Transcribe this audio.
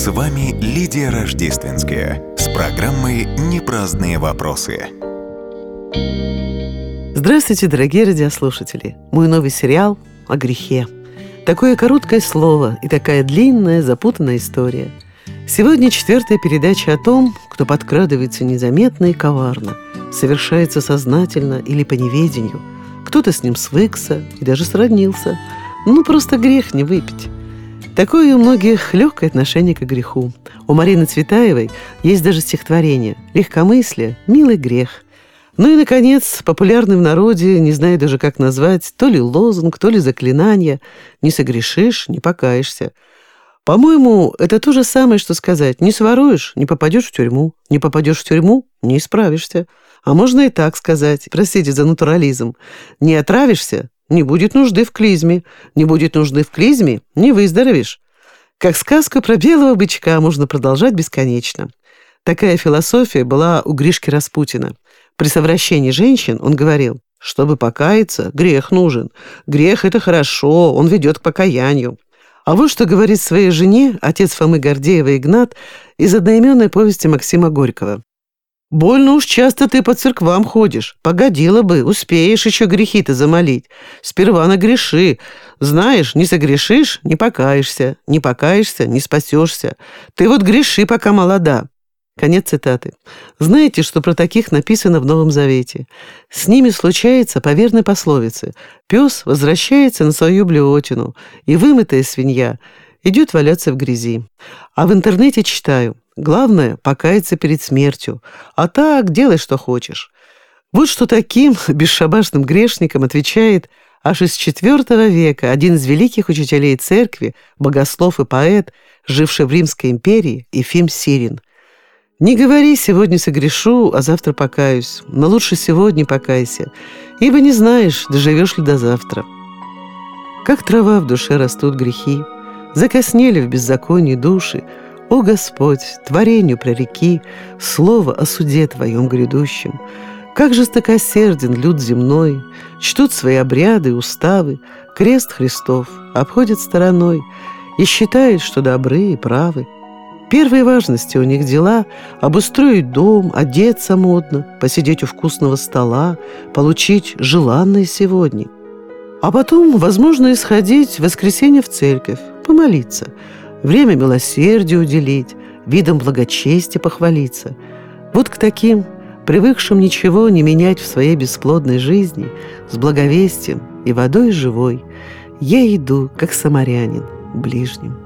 С вами Лидия Рождественская с программой «Непраздные вопросы». Здравствуйте, дорогие радиослушатели! Мой новый сериал о грехе. Такое короткое слово и такая длинная, запутанная история. Сегодня 4-я передача о том, кто подкрадывается незаметно и коварно, совершается сознательно или по неведению. Кто-то с ним свыкся и даже сроднился. Просто грех не выпить. Такое у многих легкое отношение к греху. У Марины Цветаевой есть даже стихотворение «Легкомыслие – милый грех». И, наконец, популярный в народе, не знаю даже как назвать, то ли лозунг, то ли заклинание «Не согрешишь, не покаешься». По-моему, это то же самое, что сказать «Не своруешь, не попадешь в тюрьму, не попадешь в тюрьму, не исправишься». А можно и так сказать, простите за натурализм, «Не отравишься, не будет нужды в клизме, не будет нужды в клизме, не выздоровеешь». Как сказку про белого бычка можно продолжать бесконечно. Такая философия была у Гришки Распутина. При совращении женщин он говорил: чтобы покаяться, грех нужен. Грех – это хорошо, он ведет к покаянию. А вот что говорит своей жене отец Фомы Гордеева Игнат из одноименной повести Максима Горького. «Больно уж часто ты по церквам ходишь. Погодила бы, успеешь еще грехи-то замолить. Сперва нагреши. Знаешь, не согрешишь – не покаешься. Не покаешься – не спасешься. Ты вот греши, пока молода». Конец цитаты. Знаете, что про таких написано в Новом Завете? С ними случается по верной пословице: пес возвращается на свою блевотину, и вымытая свинья идет валяться в грязи. А в интернете читаю: главное – покаяться перед смертью, а так делай, что хочешь. Вот что таким бесшабашным грешникам отвечает аж из IV века один из великих учителей церкви, богослов и поэт, живший в Римской империи, Ефим Сирин. «Не говори, сегодня согрешу, а завтра покаюсь, но лучше сегодня покайся, ибо не знаешь, доживешь ли до завтра». Как трава в душе растут грехи, закоснели в беззаконии души. О Господь, творению прореки слово о суде Твоем грядущем. Как жестокосерден люд земной, чтут свои обряды и уставы, крест Христов обходят стороной и считают, что добры и правы. Первой важности у них дела – обустроить дом, одеться модно, посидеть у вкусного стола, получить желанное сегодня. А потом, возможно, исходить в воскресенье в церковь, помолиться, время милосердию уделить, видом благочестия похвалиться. Вот к таким, привыкшим ничего не менять в своей бесплодной жизни, с благовестием и водой живой, я иду, как самарянин, к ближним.